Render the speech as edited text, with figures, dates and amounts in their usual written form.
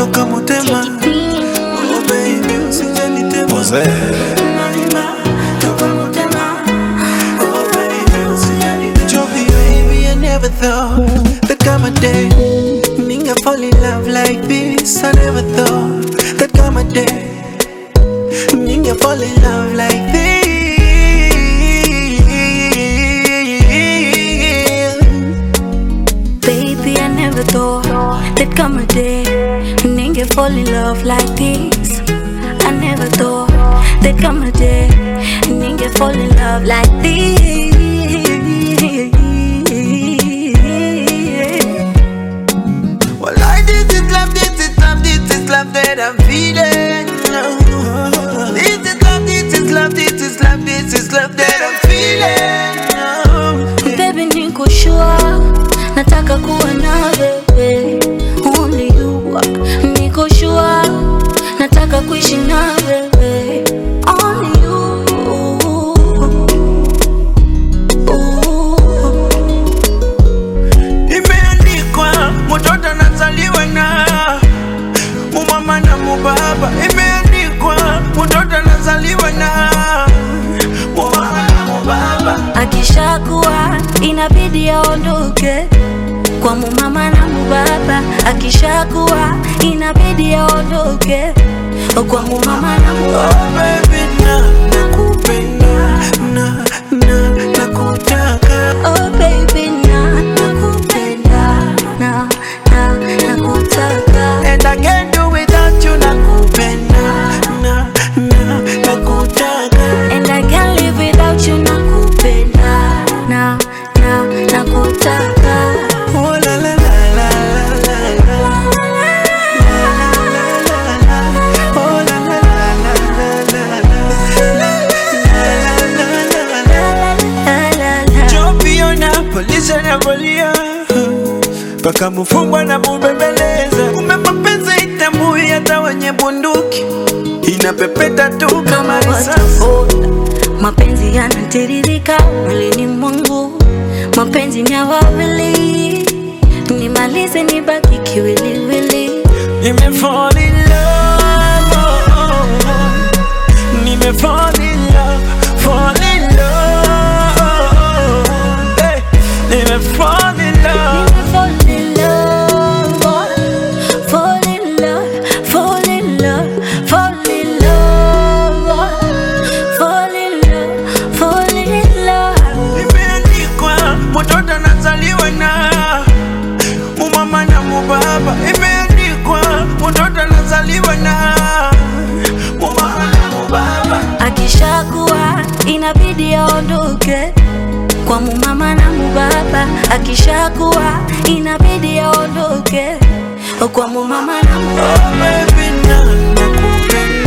toka motema. Oh baby, usijanitema. Pose. Toka motema. Oh baby, usijanitema. Jovi baby, I never thought that come a day ninga fall in love like this. I never thought that come a day ninga fall in love like this. Baby, I never thought there'd come a day nigga fall in love like this. I never thought there'd come a day nigga fall in love like this. Well, this is love, this is love, this is love that I'm feeling. This is love, this is love, this is love, this is love that I'm feeling. Baby, niko sure nataka kuwa na wewe, only you. Niko sure nataka kuishi na wewe, only you. Imeandikwa mtoto anazaliwa na mama na baba. Imeandikwa mtoto anazaliwa na mama na baba. Akishakuwa inabidi aondoke kwa mama na baba. Akishakuwa inabidi aondoke kwa mama na baba. Oh baby, nakupenda, nakutaka. Oh baby, nakupenda, nakutaka. And I can't do without you. Nakupenda, nakutaka. And I can't live without you. Nakupenda, nakutaka. Oh la la la la la la la. Oh la la la la la la. Jopiona polisi anapolia paka mfungwa na mubembeleza. Kumbe mapenzi itambui hata wenye bunduki, inapepeta tu kama risasi. Mapenzi yanatiririka mwilini mwangu, mapenzi ni ya wawili, nimalize nibaki kiwiliwili. Nimefall in love, nimefall in love, fall in love, hey, nimefall in love. Fall in love, fall in love, fall in love, fall in love, fall in love, fall in love. Imeandikwa mtoto anazaliwa na mama na baba. Imeandikwa mtoto anazaliwa na mama na baba. Akishakuwa inabidi aondoke kwa mama na baba. Akishakuwa inabidi aondoke kwa mama na baba. Oh baby, nakupenda.